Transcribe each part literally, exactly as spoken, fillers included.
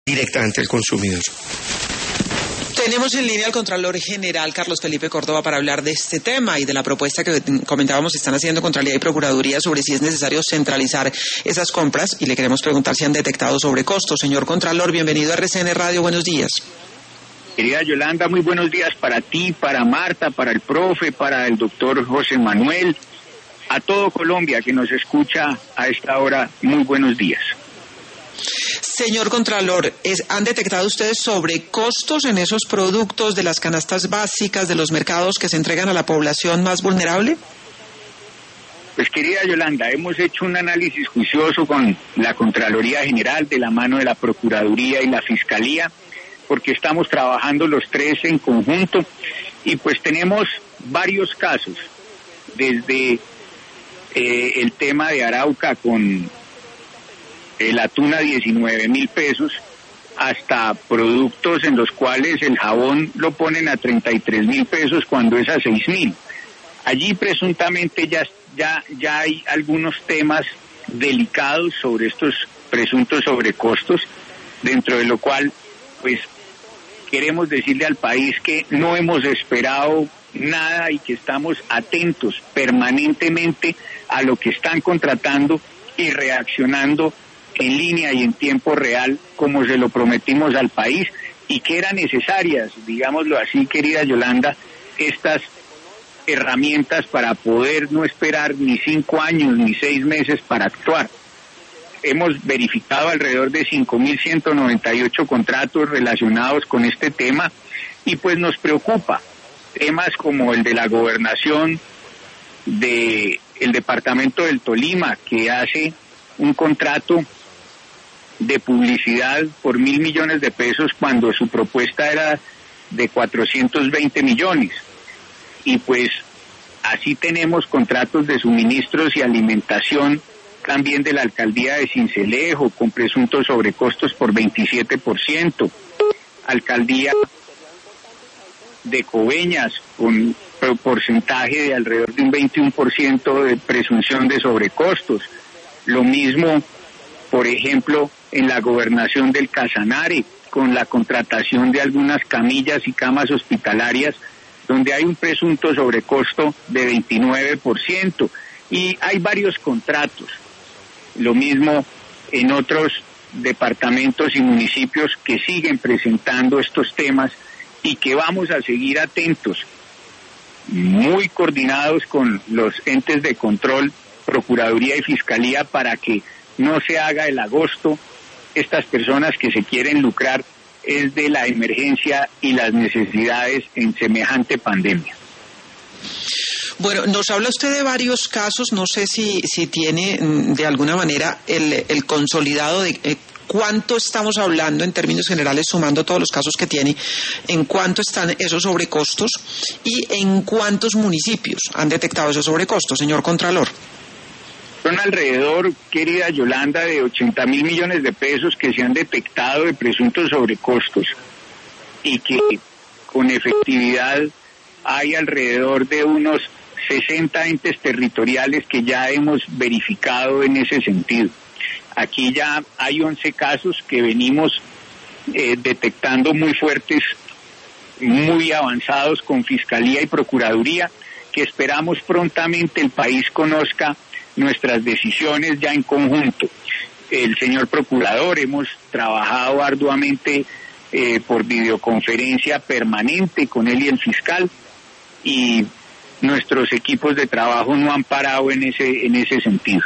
directamente al consumidor. Tenemos en línea al Contralor General Carlos Felipe Córdoba para hablar de este tema y de la propuesta que comentábamos están haciendo Contraloría y Procuraduría sobre si es necesario centralizar esas compras, y le queremos preguntar si han detectado sobrecostos. Señor Contralor, bienvenido a R C N Radio, buenos días. Querida Yolanda, muy buenos días para ti, para Marta, para el profe, para el doctor José Manuel, a todo Colombia que nos escucha a esta hora, muy buenos días. Señor Contralor, ¿es, ¿han detectado ustedes sobrecostos en esos productos de las canastas básicas de los mercados que se entregan a la población más vulnerable? Pues querida Yolanda, hemos hecho un análisis juicioso con la Contraloría General de la mano de la Procuraduría y la Fiscalía, porque estamos trabajando los tres en conjunto y pues tenemos varios casos, desde eh, el tema de Arauca con el atún a diecinueve mil pesos, hasta productos en los cuales el jabón lo ponen a treinta y tres mil pesos cuando es a seis mil. Allí presuntamente ya, ya, ya hay algunos temas delicados sobre estos presuntos sobrecostos, dentro de lo cual pues queremos decirle al país que no hemos esperado nada y que estamos atentos permanentemente a lo que están contratando y reaccionando en línea y en tiempo real, como se lo prometimos al país, y que eran necesarias, digámoslo así, querida Yolanda, estas herramientas para poder no esperar ni cinco años ni seis meses para actuar. Hemos verificado alrededor de cinco mil ciento noventa y ocho contratos relacionados con este tema y pues nos preocupa temas como el de la gobernación de el departamento del Tolima, que hace un contrato de publicidad por mil millones de pesos cuando su propuesta era de cuatrocientos veinte millones. Y pues así tenemos contratos de suministros y alimentación también de la alcaldía de Sincelejo con presuntos sobrecostos por veintisiete por ciento. Alcaldía de Coveñas con porcentaje de alrededor de un veintiuno por ciento de presunción de sobrecostos. Lo mismo, por ejemplo, en la gobernación del Casanare, con la contratación de algunas camillas y camas hospitalarias, donde hay un presunto sobrecosto de veintinueve por ciento. Y hay varios contratos. Lo mismo en otros departamentos y municipios que siguen presentando estos temas y que vamos a seguir atentos, muy coordinados con los entes de control, Procuraduría y Fiscalía, para que no se haga el agosto estas personas que se quieren lucrar es de la emergencia y las necesidades en semejante pandemia. Bueno, nos habla usted de varios casos, no sé si, si tiene de alguna manera el, el consolidado de eh, cuánto estamos hablando en términos generales, sumando todos los casos que tiene, en cuánto están esos sobrecostos y en cuántos municipios han detectado esos sobrecostos, señor Contralor. Son alrededor, querida Yolanda, de ochenta mil millones de pesos que se han detectado de presuntos sobrecostos y que con efectividad hay alrededor de unos sesenta entes territoriales que ya hemos verificado en ese sentido. Aquí ya hay once casos que venimos eh, detectando muy fuertes, muy avanzados con Fiscalía y Procuraduría, que esperamos prontamente el país conozca nuestras decisiones ya en conjunto. El señor Procurador, hemos trabajado arduamente eh, por videoconferencia permanente con él y el fiscal, y nuestros equipos de trabajo no han parado en ese, en ese sentido.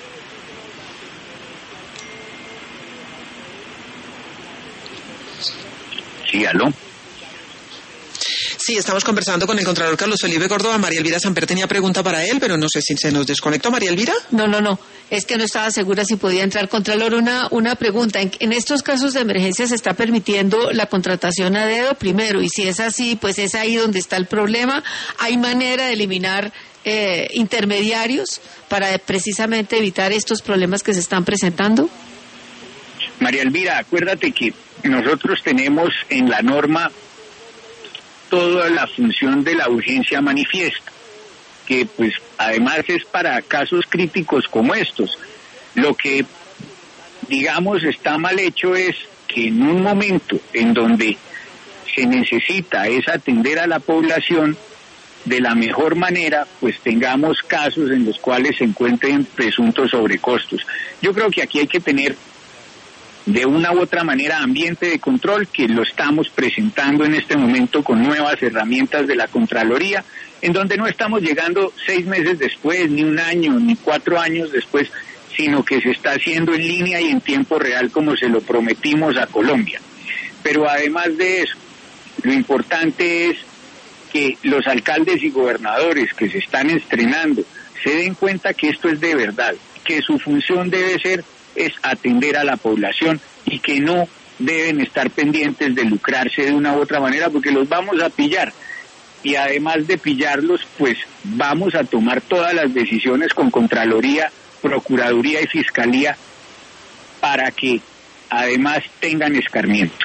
Sí, aló. Sí, estamos conversando con el Contralor Carlos Felipe Córdoba. María Elvira Samper tenía pregunta para él, pero no sé si se nos desconectó. María Elvira. No, no, no. Es que no estaba segura si podía entrar. Contralor, una, una pregunta. En, en estos casos de emergencia se está permitiendo la contratación a dedo primero, y si es así, pues es ahí donde está el problema. ¿Hay manera de eliminar eh, intermediarios para precisamente evitar estos problemas que se están presentando? María Elvira, acuérdate que nosotros tenemos en la norma toda la función de la urgencia manifiesta, que pues además es para casos críticos como estos. Lo que, digamos, está mal hecho es que en un momento en donde se necesita es atender a la población de la mejor manera, pues tengamos casos en los cuales se encuentren presuntos sobrecostos. Yo creo que aquí hay que tener de una u otra manera ambiente de control, que lo estamos presentando en este momento con nuevas herramientas de la Contraloría, en donde no estamos llegando seis meses después, ni un año, ni cuatro años después, sino que se está haciendo en línea y en tiempo real como se lo prometimos a Colombia. Pero además de eso, lo importante es que los alcaldes y gobernadores que se están estrenando se den cuenta que esto es de verdad, que su función debe ser es atender a la población y que no deben estar pendientes de lucrarse de una u otra manera, porque los vamos a pillar. Y además de pillarlos, pues vamos a tomar todas las decisiones con Contraloría, Procuraduría y Fiscalía para que además tengan escarmiento.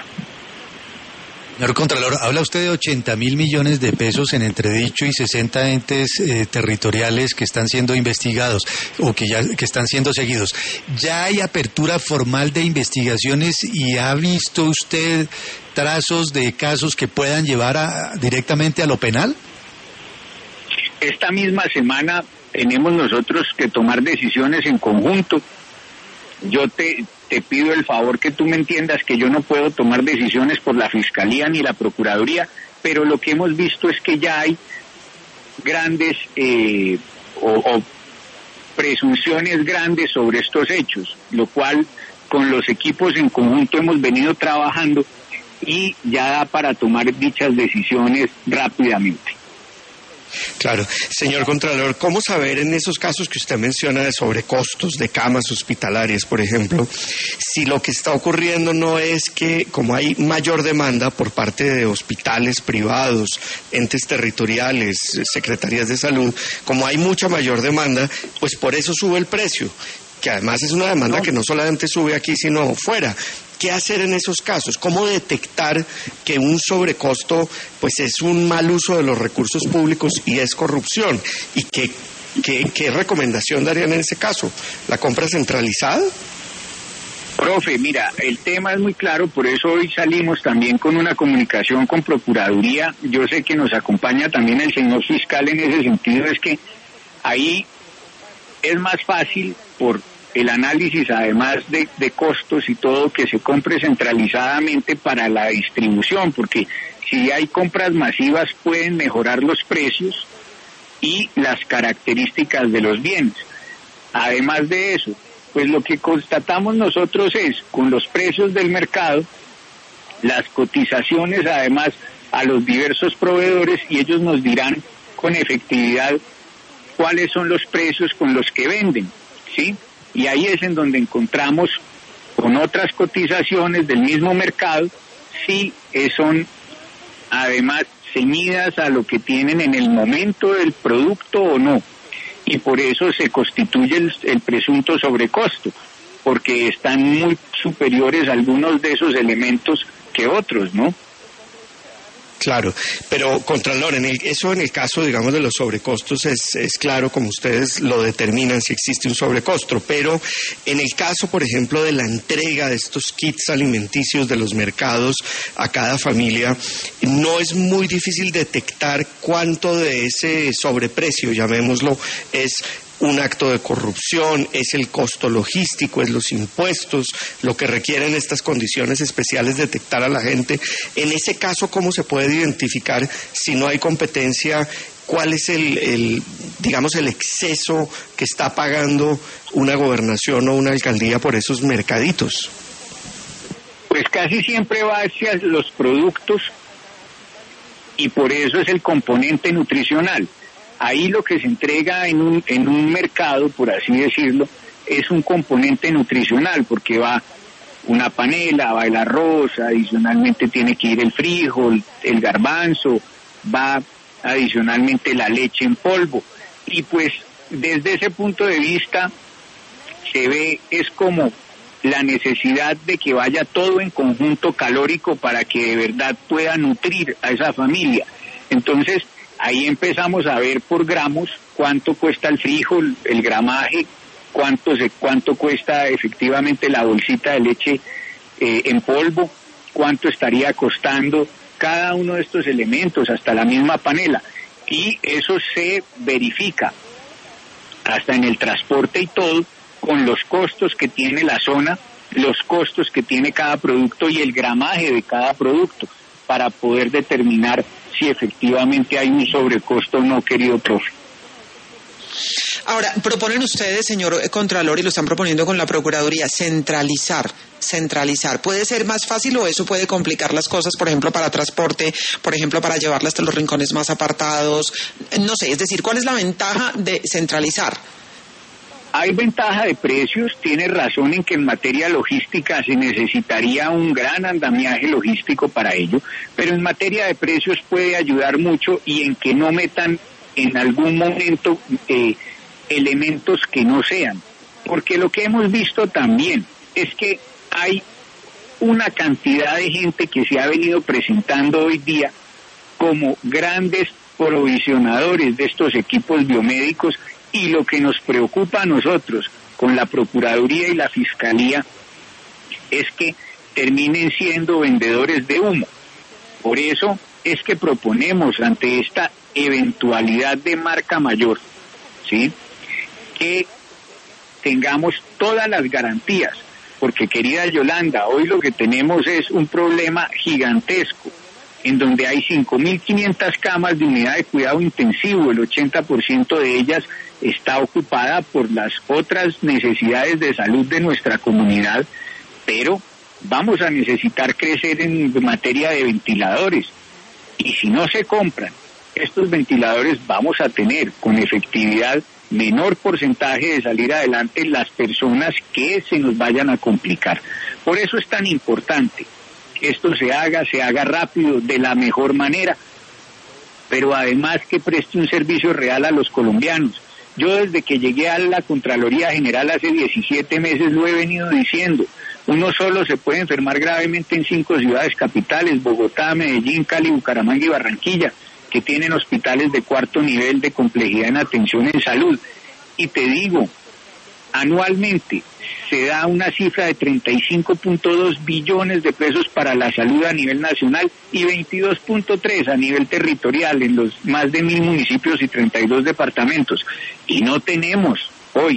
Señor Contralor, habla usted de ochenta mil millones de pesos en entredicho y sesenta entes eh, territoriales que están siendo investigados o que ya que están siendo seguidos. ¿Ya hay apertura formal de investigaciones y ha visto usted trazos de casos que puedan llevar a, directamente a lo penal? Esta misma semana tenemos nosotros que tomar decisiones en conjunto. Yo te, te pido el favor que tú me entiendas que yo no puedo tomar decisiones por la Fiscalía ni la Procuraduría, pero lo que hemos visto es que ya hay grandes eh, o, o presunciones grandes sobre estos hechos, lo cual con los equipos en conjunto hemos venido trabajando y ya da para tomar dichas decisiones rápidamente. Claro. Señor Contralor, ¿cómo saber en esos casos que usted menciona de sobrecostos de camas hospitalarias, por ejemplo, si lo que está ocurriendo no es que, como hay mayor demanda por parte de hospitales privados, entes territoriales, secretarías de salud, como hay mucha mayor demanda, pues por eso sube el precio, que además es una demanda que no solamente sube aquí, sino fuera? ¿Qué hacer en esos casos? ¿Cómo detectar que un sobrecosto pues es un mal uso de los recursos públicos y es corrupción? ¿Y qué, qué, qué recomendación darían en ese caso? ¿La compra centralizada? Profe, mira, el tema es muy claro, por eso hoy salimos también con una comunicación con Procuraduría. Yo sé que nos acompaña también el señor fiscal en ese sentido, es que ahí es más fácil por el análisis, además de, de costos y todo, que se compre centralizadamente para la distribución, porque si hay compras masivas pueden mejorar los precios y las características de los bienes. Además de eso, pues lo que constatamos nosotros es, con los precios del mercado, las cotizaciones además a los diversos proveedores, y ellos nos dirán con efectividad cuáles son los precios con los que venden, ¿sí? Y ahí es en donde encontramos con otras cotizaciones del mismo mercado si son además ceñidas a lo que tienen en el momento del producto o no. Y por eso se constituye el, el presunto sobrecosto, porque están muy superiores algunos de esos elementos que otros, ¿no? Claro, pero Contralor, en el, eso en el caso, digamos, de los sobrecostos es, es claro, como ustedes lo determinan, si existe un sobrecosto, pero en el caso, por ejemplo, de la entrega de estos kits alimenticios de los mercados a cada familia, no es muy difícil detectar cuánto de ese sobreprecio, llamémoslo, es un acto de corrupción, es el costo logístico, es los impuestos, lo que requieren estas condiciones especiales detectar a la gente. En ese caso, ¿cómo se puede identificar si no hay competencia? ¿Cuál es el, el, digamos, el exceso que está pagando una gobernación o una alcaldía por esos mercaditos? Pues casi siempre va hacia los productos y por eso es el componente nutricional. Ahí lo que se entrega en un, en un mercado, por así decirlo, es un componente nutricional, porque va una panela, va el arroz, adicionalmente tiene que ir el frijol, el garbanzo, va adicionalmente la leche en polvo. Y pues desde ese punto de vista se ve, es como la necesidad de que vaya todo en conjunto calórico para que de verdad pueda nutrir a esa familia. Entonces, ahí empezamos a ver por gramos cuánto cuesta el frijol, el gramaje, cuánto se, cuánto cuesta efectivamente la bolsita de leche eh, en polvo, cuánto estaría costando cada uno de estos elementos, hasta la misma panela, y eso se verifica hasta en el transporte y todo, con los costos que tiene la zona, los costos que tiene cada producto y el gramaje de cada producto, para poder determinar si efectivamente hay un sobrecosto o no, querido profe. Ahora, proponen ustedes, señor Contralor, y lo están proponiendo con la Procuraduría, centralizar, centralizar. ¿Puede ser más fácil o eso puede complicar las cosas, por ejemplo, para transporte, por ejemplo, para llevarla hasta los rincones más apartados? No sé, es decir, ¿cuál es la ventaja de centralizar? Hay ventaja de precios, tiene razón en que en materia logística se necesitaría un gran andamiaje logístico para ello, pero en materia de precios puede ayudar mucho y en que no metan en algún momento eh, elementos que no sean, porque lo que hemos visto también es que hay una cantidad de gente que se ha venido presentando hoy día como grandes provisionadores de estos equipos biomédicos, y lo que nos preocupa a nosotros con la Procuraduría y la Fiscalía es que terminen siendo vendedores de humo. Por eso es que proponemos ante esta eventualidad de marca mayor, ¿sí?, que tengamos todas las garantías, porque querida Yolanda, hoy lo que tenemos es un problema gigantesco, en donde hay cinco mil quinientas camas de unidad de cuidado intensivo, el ochenta por ciento de ellas está ocupada por las otras necesidades de salud de nuestra comunidad, pero vamos a necesitar crecer en materia de ventiladores, y si no se compran estos ventiladores vamos a tener con efectividad menor porcentaje de salir adelante las personas que se nos vayan a complicar. Por eso es tan importante que esto se haga, se haga rápido, de la mejor manera, pero además que preste un servicio real a los colombianos. Yo desde que llegué a la Contraloría General hace diecisiete meses lo he venido diciendo, uno solo se puede enfermar gravemente en cinco ciudades capitales, Bogotá, Medellín, Cali, Bucaramanga y Barranquilla, que tienen hospitales de cuarto nivel de complejidad en atención en salud. Y te digo, anualmente se da una cifra de treinta y cinco punto dos billones de pesos para la salud a nivel nacional y veintidós punto tres a nivel territorial en los más de mil municipios y treinta y dos departamentos. Y no tenemos hoy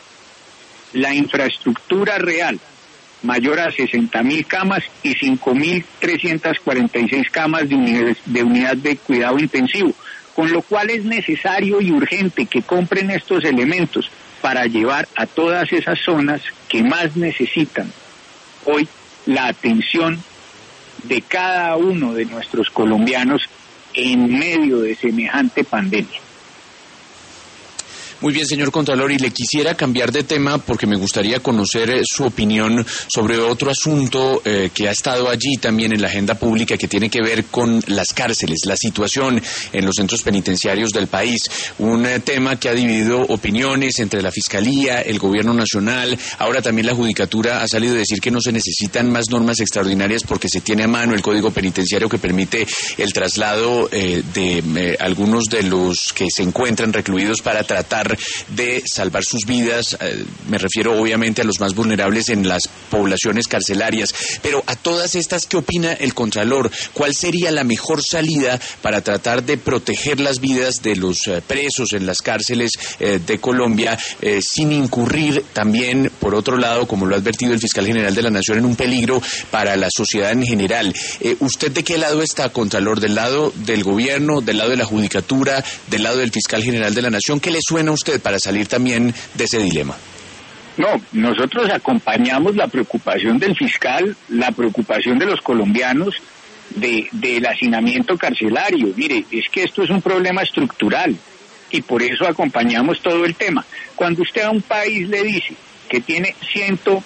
la infraestructura real mayor a sesenta mil camas y cinco mil trescientas cuarenta y seis camas de unidad, de unidad de cuidado intensivo, con lo cual es necesario y urgente que compren estos elementos para llevar a todas esas zonas que más necesitan hoy la atención de cada uno de nuestros colombianos en medio de semejante pandemia. Muy bien, señor Contralor, y le quisiera cambiar de tema porque me gustaría conocer eh, su opinión sobre otro asunto eh, que ha estado allí también en la agenda pública, que tiene que ver con las cárceles, la situación en los centros penitenciarios del país. Un eh, tema que ha dividido opiniones entre la Fiscalía, el Gobierno Nacional, ahora también la Judicatura ha salido a decir que no se necesitan más normas extraordinarias porque se tiene a mano el Código Penitenciario que permite el traslado eh, de eh, algunos de los que se encuentran recluidos para tratar de salvar sus vidas. Eh, me refiero obviamente a los más vulnerables en las poblaciones carcelarias, pero a todas estas, ¿qué opina el Contralor? ¿Cuál sería la mejor salida para tratar de proteger las vidas de los eh, presos en las cárceles eh, de Colombia eh, sin incurrir también, por otro lado, como lo ha advertido el Fiscal General de la Nación, en un peligro para la sociedad en general? Eh, ¿Usted de qué lado está, Contralor? ¿Del lado del Gobierno, del lado de la Judicatura, del lado del Fiscal General de la Nación? ¿Qué le suena a usted para salir también de ese dilema? No, nosotros acompañamos la preocupación del fiscal, la preocupación de los colombianos de del hacinamiento carcelario. Mire, es que esto es un problema estructural y por eso acompañamos todo el tema. Cuando usted a un país le dice que tiene ciento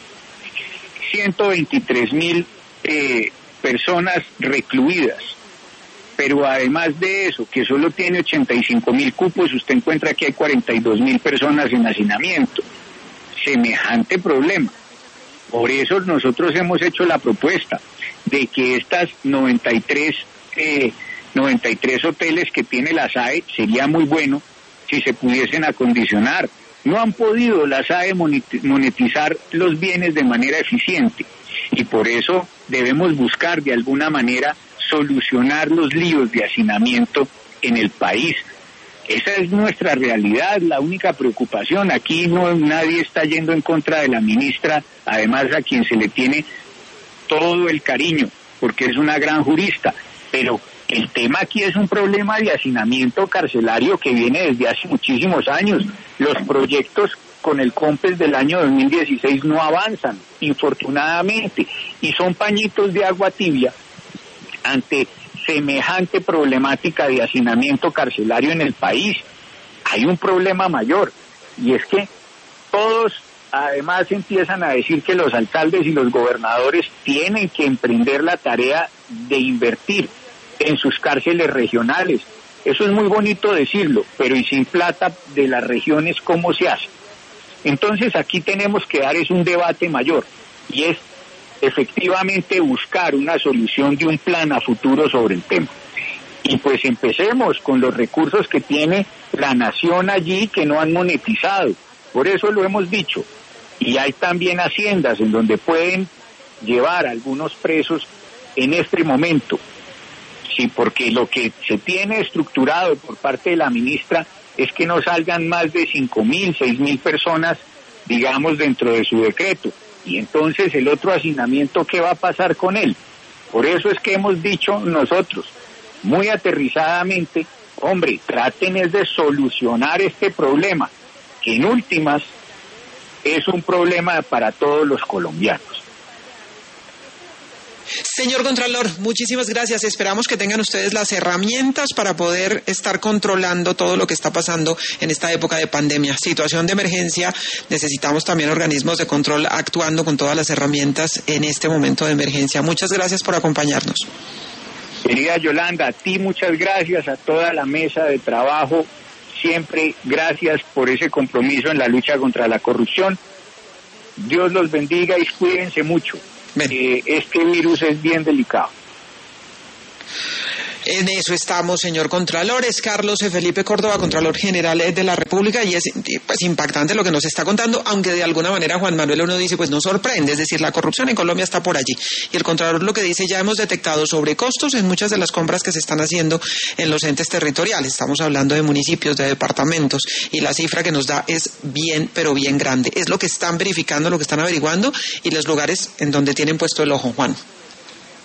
veintitrés mil eh, personas recluidas, pero además de eso, que solo tiene ochenta y cinco mil cupos, usted encuentra que hay cuarenta y dos mil personas en hacinamiento. Semejante problema. Por eso nosotros hemos hecho la propuesta de que estas noventa y tres, eh, noventa y tres hoteles que tiene la S A E, sería muy bueno si se pudiesen acondicionar. No han podido la S A E monetizar los bienes de manera eficiente. y por eso debemos buscar de alguna manera solucionar los líos de hacinamiento en el país. Esa es nuestra realidad, la única preocupación. Aquí no nadie está yendo en contra de la ministra, además a quien se le tiene todo el cariño, porque es una gran jurista, pero el tema aquí es un problema de hacinamiento carcelario que viene desde hace muchísimos años. Los proyectos con el COMPES del año dos mil dieciséis no avanzan, infortunadamente, y son pañitos de agua tibia ante semejante problemática de hacinamiento carcelario en el país. Hay un problema mayor, y es que todos además empiezan a decir que los alcaldes y los gobernadores tienen que emprender la tarea de invertir en sus cárceles regionales. Eso es muy bonito decirlo, pero y sin plata de las regiones, ¿cómo se hace? Entonces aquí tenemos que dar es un debate mayor, y es efectivamente buscar una solución de un plan a futuro sobre el tema. Y pues empecemos con los recursos que tiene la nación allí que no han monetizado. Por eso lo hemos dicho. Y hay también haciendas en donde pueden llevar a algunos presos en este momento. Sí, porque lo que se tiene estructurado por parte de la ministra es que no salgan más de cinco mil, seis mil personas, digamos, dentro de su decreto. Y entonces el otro hacinamiento, ¿qué va a pasar con él? Por eso es que hemos dicho nosotros, muy aterrizadamente, hombre, traten es de solucionar este problema, que en últimas es un problema para todos los colombianos. Señor Contralor, muchísimas gracias. Esperamos que tengan ustedes las herramientas para poder estar controlando todo lo que está pasando en esta época de pandemia. Situación de emergencia, necesitamos también organismos de control actuando con todas las herramientas en este momento de emergencia. Muchas gracias por acompañarnos. Querida Yolanda, a ti muchas gracias, a toda la mesa de trabajo, siempre gracias por ese compromiso en la lucha contra la corrupción. Dios los bendiga y cuídense mucho. Eh, este virus es bien delicado. En eso estamos, señor Contralor. Es Carlos Felipe Córdoba, Contralor General de la República, y es pues impactante lo que nos está contando, aunque de alguna manera Juan Manuel uno dice, pues no sorprende, es decir, la corrupción en Colombia está por allí. Y el Contralor lo que dice, ya hemos detectado sobrecostos en muchas de las compras que se están haciendo en los entes territoriales. Estamos hablando de municipios, de departamentos, y la cifra que nos da es bien, pero bien grande. Es lo que están verificando, lo que están averiguando, y los lugares en donde tienen puesto el ojo, Juan.